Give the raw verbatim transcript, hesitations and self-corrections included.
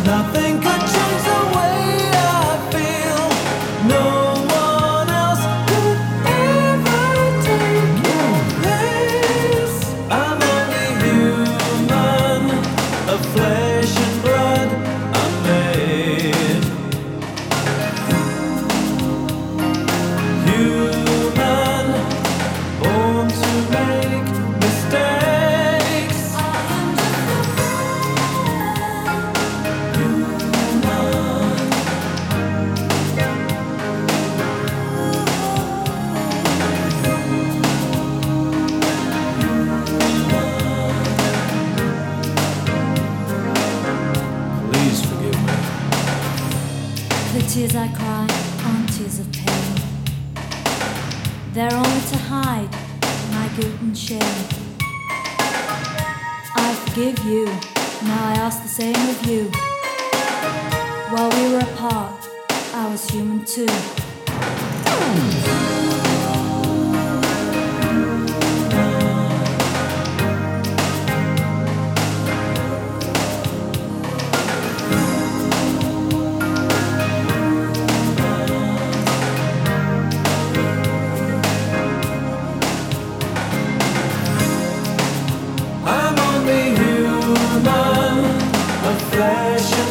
Nothing could change the way I feel. No one else could ever take your place. I'm only human, of flesh and blood I'm made. Human, born to make mistakes. Please forgive me. The tears I cry aren't tears of pain. They're only to hide my guilt and shame. I forgive you, now I ask the same of you. While we were apart, I was human too. I'm only human, of flesh and